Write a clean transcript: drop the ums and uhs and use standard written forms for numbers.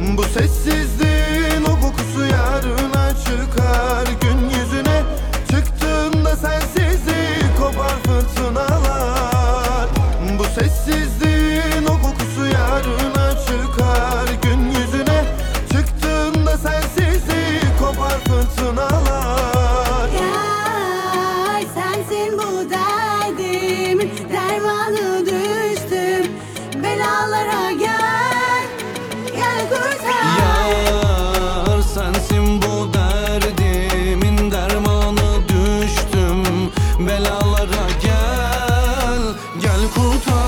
Bu sessizliğin o kokusu yarına çıkar gün yüzüne. Çıktığında sensizlik kopar fırtınalar. Bu sessizliğin o kokusu yarına çıkar gün yüzüne. Çıktığında sensizlik kopar fırtınalar. Yar sensin bu derdimin dermanı, düştüm belalara, gel gel kurtar. Yar sensin bu derdimin dermanı, düştüm belalara, gel gel kurtar.